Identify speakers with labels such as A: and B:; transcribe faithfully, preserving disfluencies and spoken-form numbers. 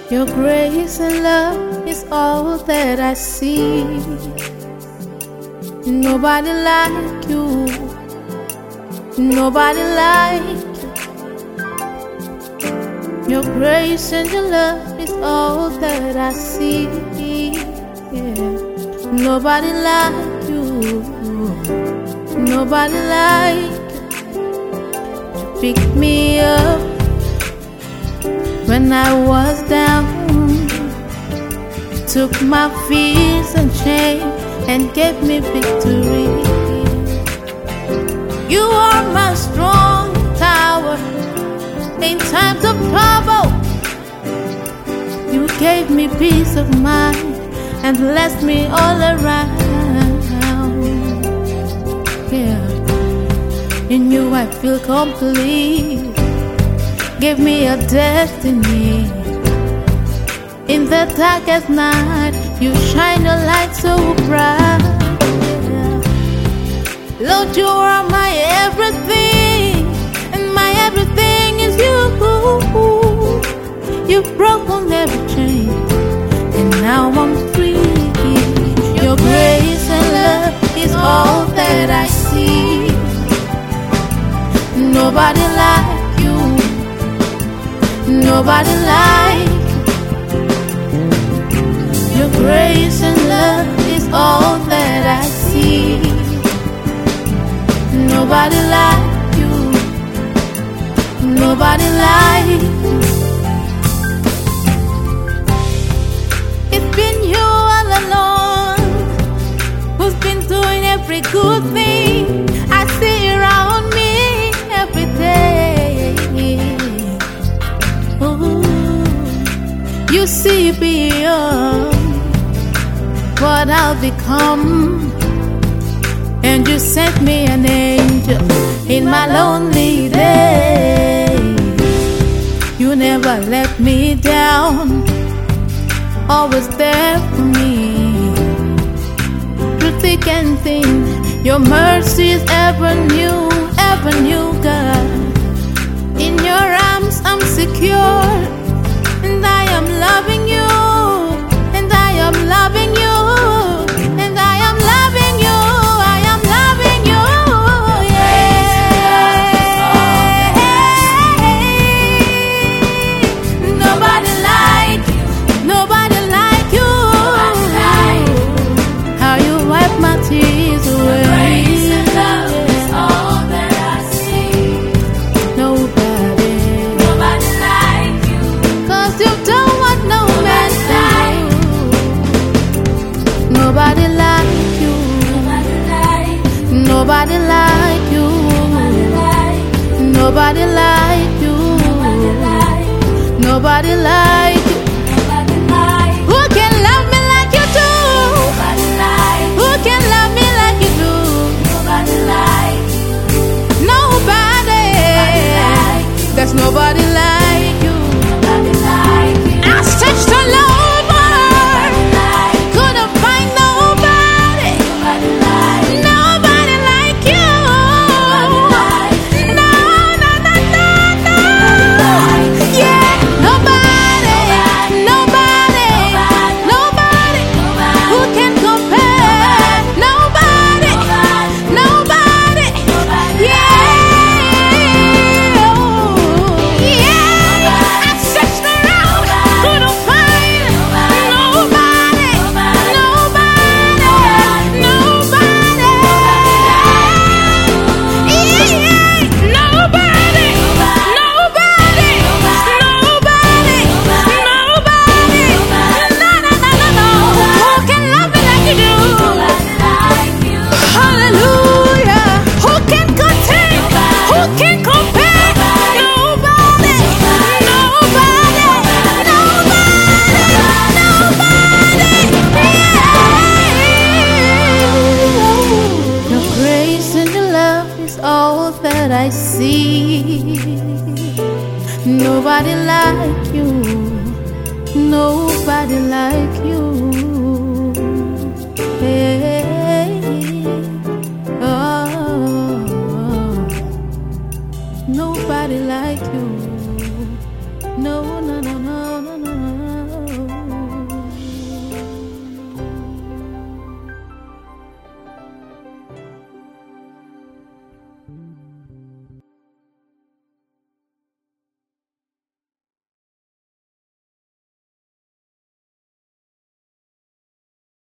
A: Your grace and love is all that I see. Nobody like you. Nobody like you. Your grace and your love is all that I see. Yeah. Nobody like you. Nobody like you. You picked me up when I was down. Took my fears and shame and gave me victory. You are my strong tower in times of trouble. You gave me peace of mind and blessed me all around. Yeah, in you I feel complete. Give me a destiny. In the darkest night, you shine a light so bright. Yeah. Lord, you are my everything, and my everything is you. You've broken every chain, and now I'm free. Your grace and love is all that I see. Nobody like you. Nobody like you. Your grace and love is all that I see. Nobody like you. Nobody like you. It's been you all along who's been doing every good thing I see around me every day. Ooh, you see beyond what I'll become, and you sent me an angel in my lonely days. You never let me down, always there for me. Through thick and thin, your mercy is ever new, ever new, God. In your arms I'm secure, and I am loving you, and I am loving you. Nobody like you. Nobody like you. Nobody like you. Nobody like you. Who can love me like you do? Who can love me like you do? Nobody. There's nobody like you. I searched all over. Couldn't find nobody. Nobody like you. No, no, no, no, no. Yeah, nobody, nobody, nobody. Who can compare? Nobody, nobody. Yeah, yeah. I searched around, couldn't find nobody, nobody, nobody. Yeah, nobody, nobody, nobody, nobody. No, no, no, no, no. Who can love me like you do? Hallelujah. Who can contain? Who can compare? Nobody, nobody, nobody, nobody. Your grace and your love is all that I see. Nobody like you. Nobody like you. Hey, oh, nobody like you. No.